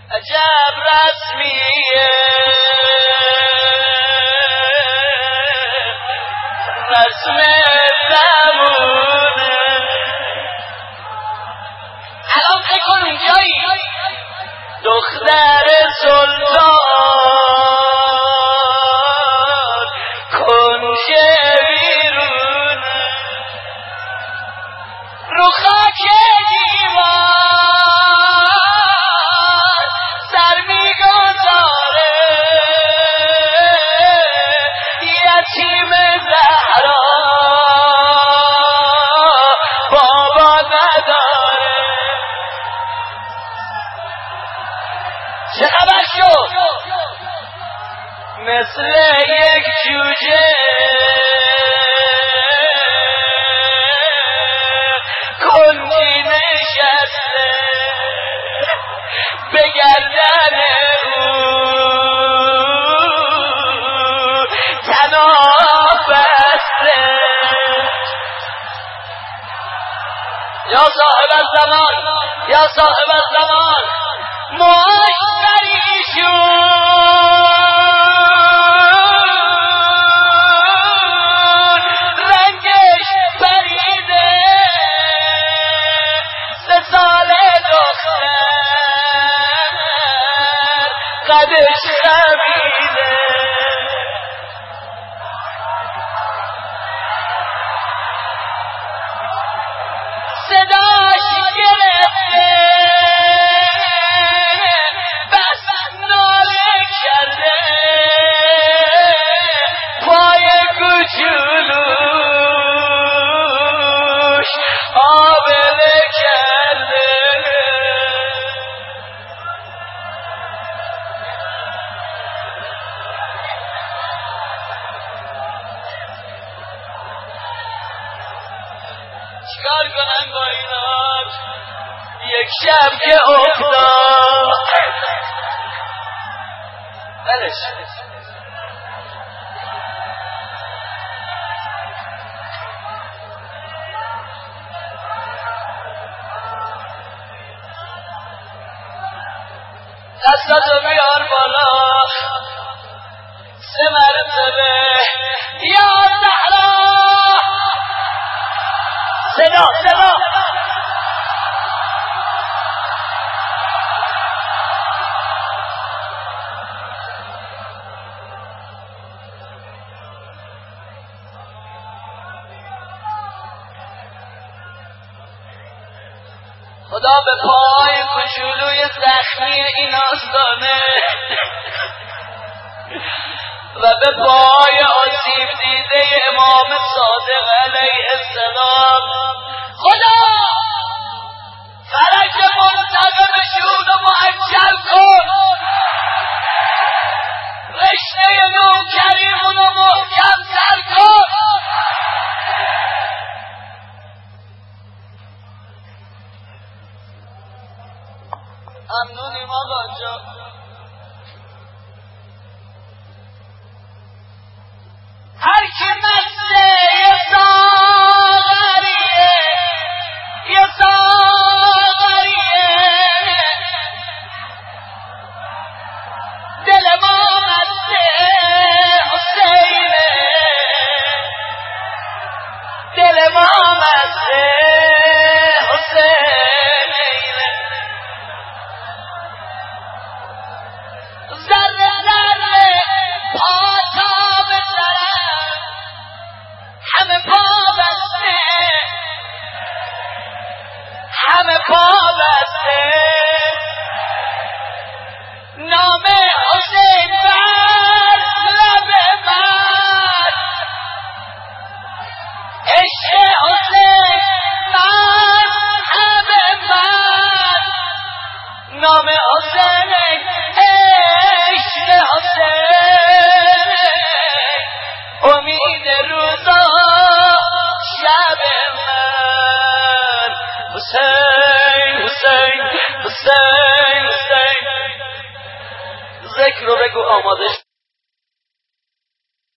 عجب رسمیه رسم زمونه. الان فکر کن اونجایی دختر سلطان کنشه بیرون رو خاک دیوار سر میگذاره یتیم زهرا بابا نداره. چه خبر شد؟ مثل یک جوجه کنجی نشسته به گردن او طناب بسته. یا صاحب الزمان یا صاحب الزمان موش بریشون رنگش پریده 3 ساله دختر قدش خمیده. صداش گرفته بس ناله کرده پای کوچولوش آبله کرده. چیکار کنم با اینا؟ یک شب که افتاد بلش دستاتو بیار بالا 3 مرتبه یا زهرا. صدا خدا به پای کوچولوی زخمی این آستانه و به پای آسیب دیده امام صادق علیه السلام خدا فرج منتقمشون رو معجل کن. رشته نوکریمون رو محکم تر کن. ممنونیم آقا جان. هر کی مسته یه ساغریه یه ساغریه دل ما مسته حسینه دل ما مسته حسینه ذره ذره پا تا به سرم همه پا بسته همه پا بسته نام حسین بر لب من عشق حسین مذهب من نام حسین عشق حسین امید روزا شب من حسین حسین حسین حسین ذکر رو بگو آماده